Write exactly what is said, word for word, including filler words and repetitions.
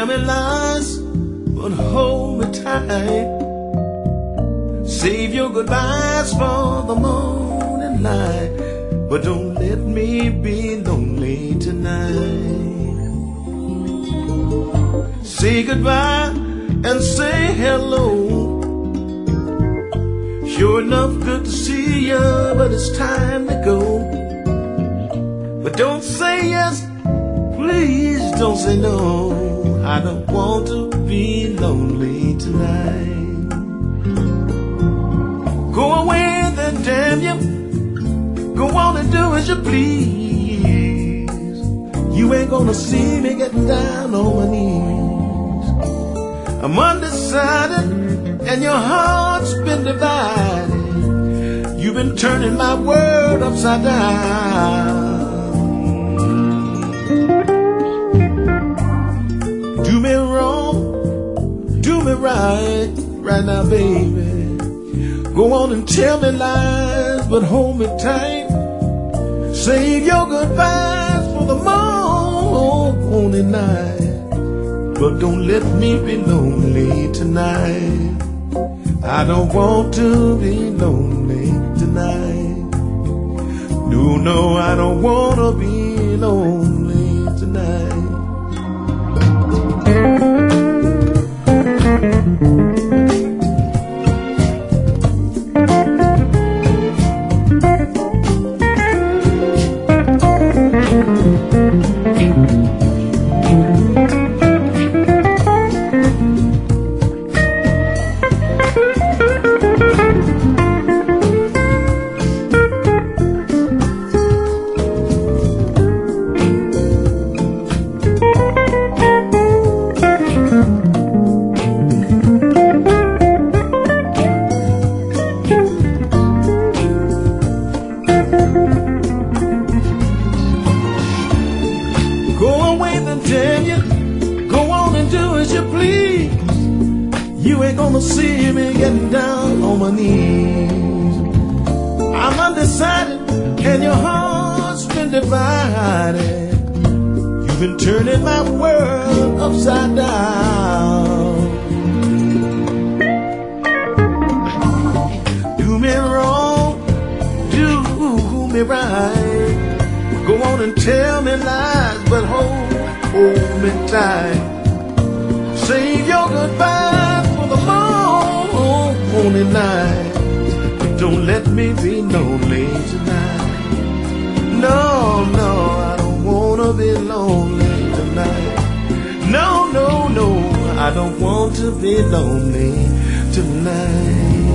me lies, but hold me tight. Save your goodbyes for the morning light, but don't let me be lonely tonight. Say goodbye and say hello. Sure enough, good to see you, but it's time to go. But don't say yes, please don't say no. I don't want to be lonely tonight. Go away then, damn you. Go on and do as you please. You ain't gonna see me getting down on my knees. I'm undecided and your heart's been divided. You've been turning my world upside down. Do me wrong, do me right, right now, baby. Go on and tell me lies, but hold me tight. Save your goodbyes for the morning night, but don't let me be lonely tonight. I don't want to be lonely tonight. No, no, I don't want to be lonely tonight. You ain't gonna see me getting down on my knees. I'm undecided and your heart's been divided. You've been turning my world upside down. Do me wrong, do me right. Go on and tell me lies, but hold, hold me tight. Save your goodbyes for the morning night. Don't let me be lonely tonight. No, no, I don't wanna be lonely tonight. No, no, no, I don't want to be lonely tonight.